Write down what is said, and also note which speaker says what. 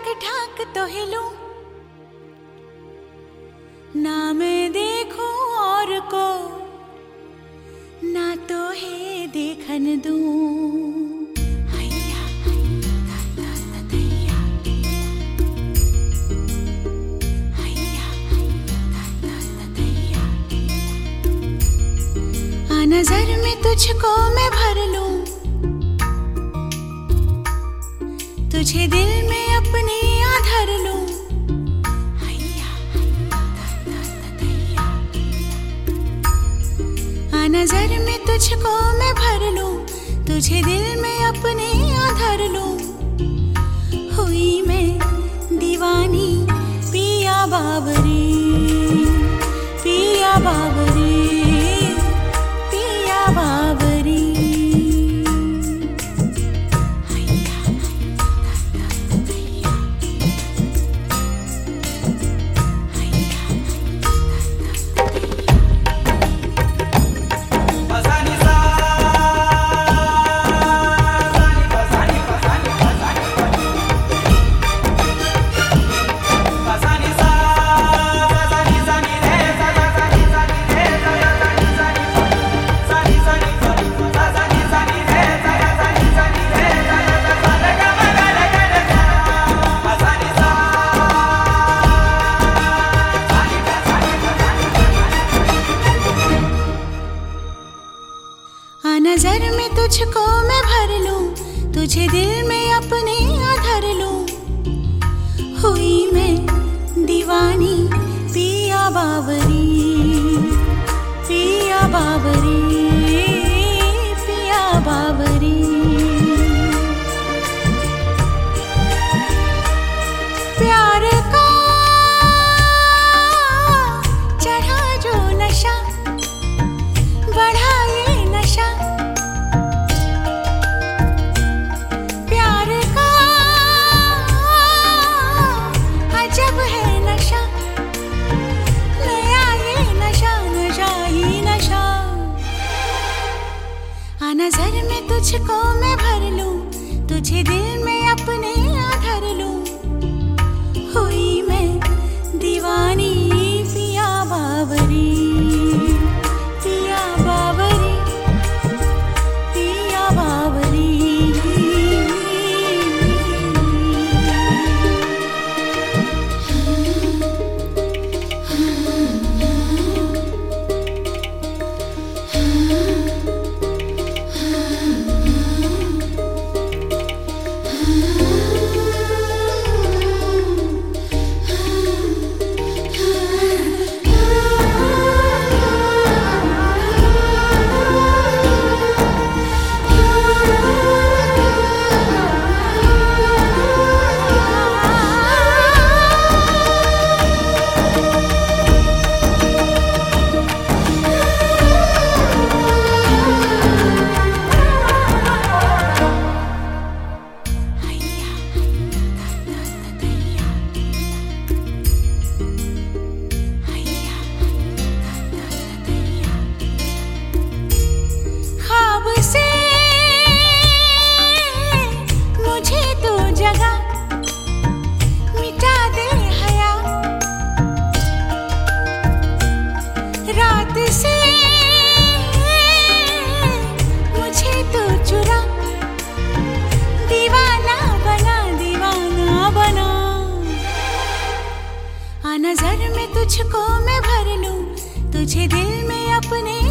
Speaker 1: ठाक तो हिलूं, ना मैं देखूं और को, ना तो है देखन दूं। नजर में तुझको मैं भर लूं, तुझे दिल में अपने धर लूं। नजर में तुझको मैं भर लूं, तुझे दिल में अपने धर लूं। हुई मैं दीवानी पिया बाबरी, पिया बाबरी, बाबरी। नजर में तुझको मैं भर लूं, तुझे दिल में अपने धर लूं। हुई मैं दीवानी पिया बाबरी, पिया बाबरी, पिया बाबरी। प्यार का चढ़ा जो नशा, बढ़ा ये नशा। नजर में तुझको मैं भर लूं, तुझे दिल में अपने धर लूं। हुई मैं दीवानी पिया बाबरी, पिया बाबरी, पिया बाबरी। नजर में तुझको मैं भर लूं, तुझे दिल में अपने